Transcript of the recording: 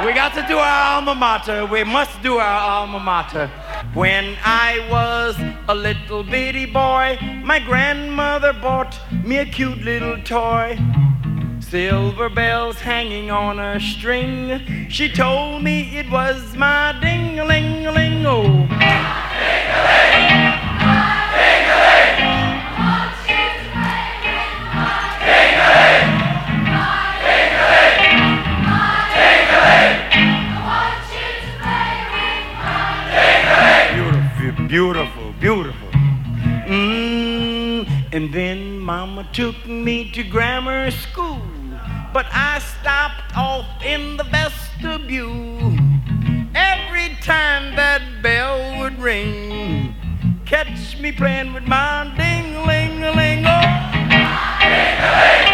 We got to do our alma mater. We must do our alma mater. When I was a little bitty boy, my grandmother bought me a cute little toy. Silver bells hanging on a string. She told me it was my ding-a-ling-a-ling, oh. Ding-a-ling, ding-a-ling. Want you to play with my ding-a-ling, ding-a-ling, ding-a-ling. I want you to play with my ding-a-ling. Beautiful, beautiful. And then Mama took me to grammar school, but I stopped off in the vestibule. Every time that bell would ring, catch me playing with my ding-a-ling-a-ling, oh. Ding-a-ling.